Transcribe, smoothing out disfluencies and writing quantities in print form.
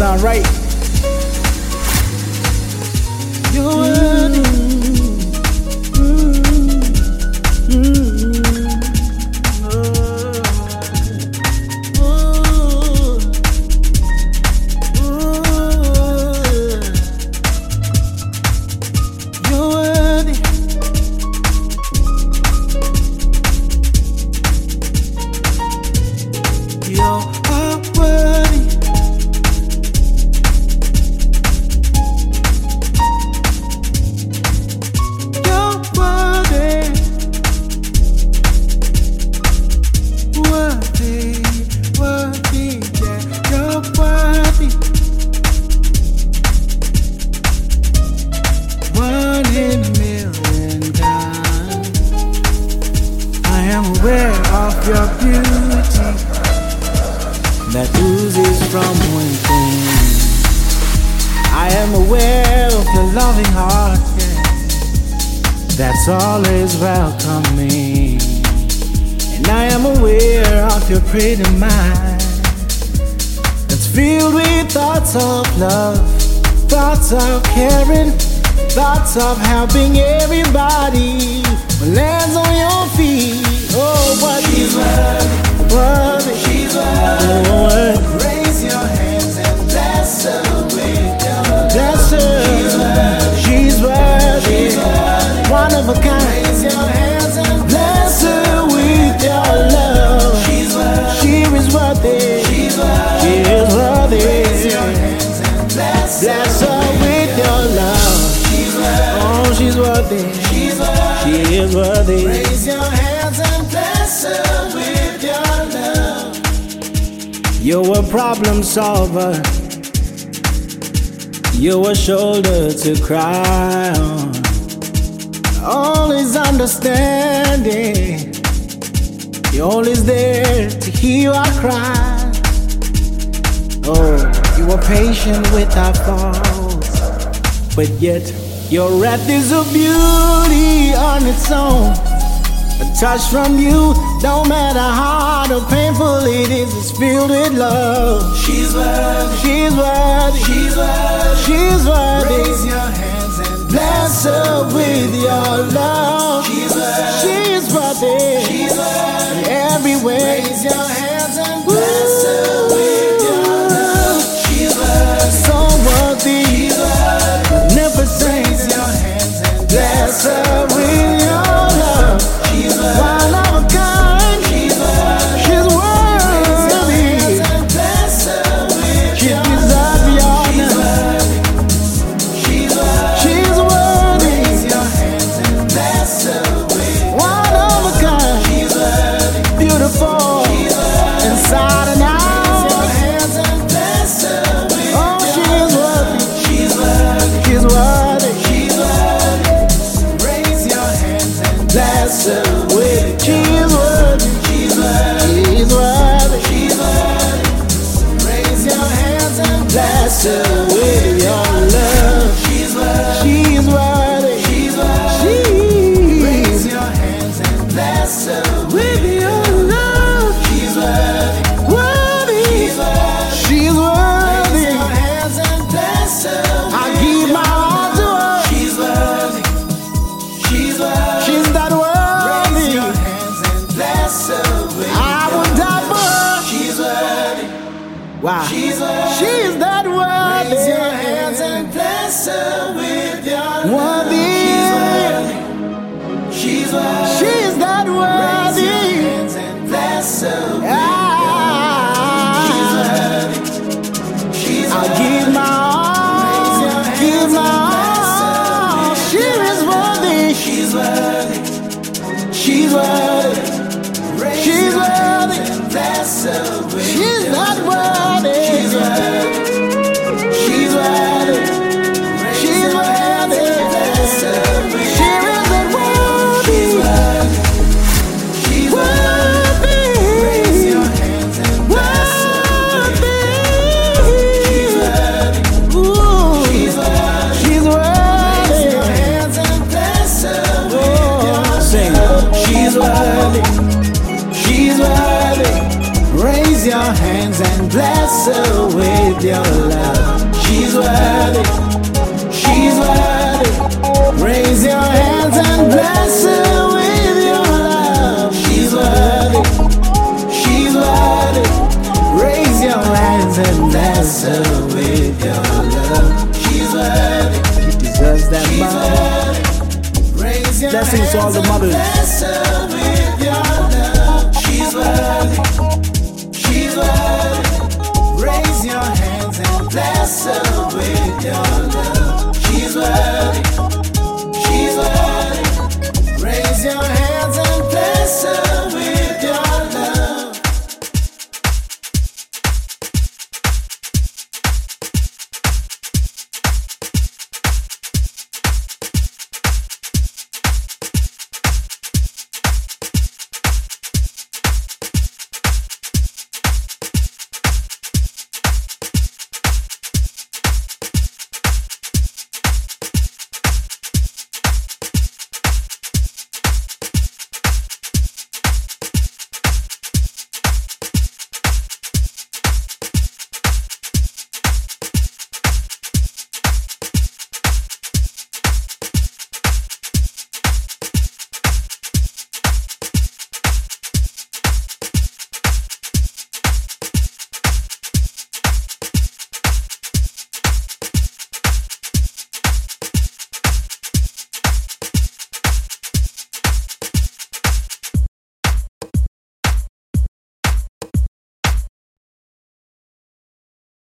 sound right. You're worthy. Your beauty that oozes from within. I am aware of your loving heart, yeah, that's always welcoming. And I am aware of your pretty mind that's filled with thoughts of love, thoughts of caring, thoughts of helping everybody who lands on your feet. Oh, but she's worthy, she's worthy. Oh, raise your hands and bless her with your love. Bless her, she's worthy, she's worthy. One of a kind. Raise your hands and bless her with your love. She's worthy, she is worthy, she's worthy. She is worthy. Raise your hands and bless her with your love. She's worthy, oh, she's worthy, she's worthy. She is worthy. Raise your hands and bless her with your love. You're a problem solver. You're a shoulder to cry on. Always understanding. You're always there to hear our cry. Oh, you are patient with our faults, but yet your wrath is a beauty on its own. A touch from you, no matter how hard or painful it is filled with love. She's worthy, she's worthy, she's worthy, she's worthy. Raise your hands and bless her with your love. She's worthy, she's worthy, she's worthy. Everywhere, raise your hands and bless her with your love. She's worthy, so worthy, she's worthy. Never raise your hands and bless her with your love. She's one of a kind. She's worthy. She's worthy. She deserves your love. She's worthy. She's worthy. Raise your hands and bless her with one of a kind. She's worthy. Beautiful. She's worthy. Inside and out. Raise your hands and bless her with oh, she's worthy. She's worthy. She's worthy. She's worthy. Raise your hands and bless her. She's worthy, she's worthy, she's worthy, she's worthy. Raise your hands and bless her with your love. She's worthy, she's worthy, she's worthy. Raise your hands and bless her with your love. She's worthy, worthy, she's worthy, she's worthy. Raise your hands and bless her. I give my all to her. She's worthy, she's worthy, she's that worthy. I would die for her. She's worthy. Wow. She's worthy. She's that worthy. sing to all the mothers.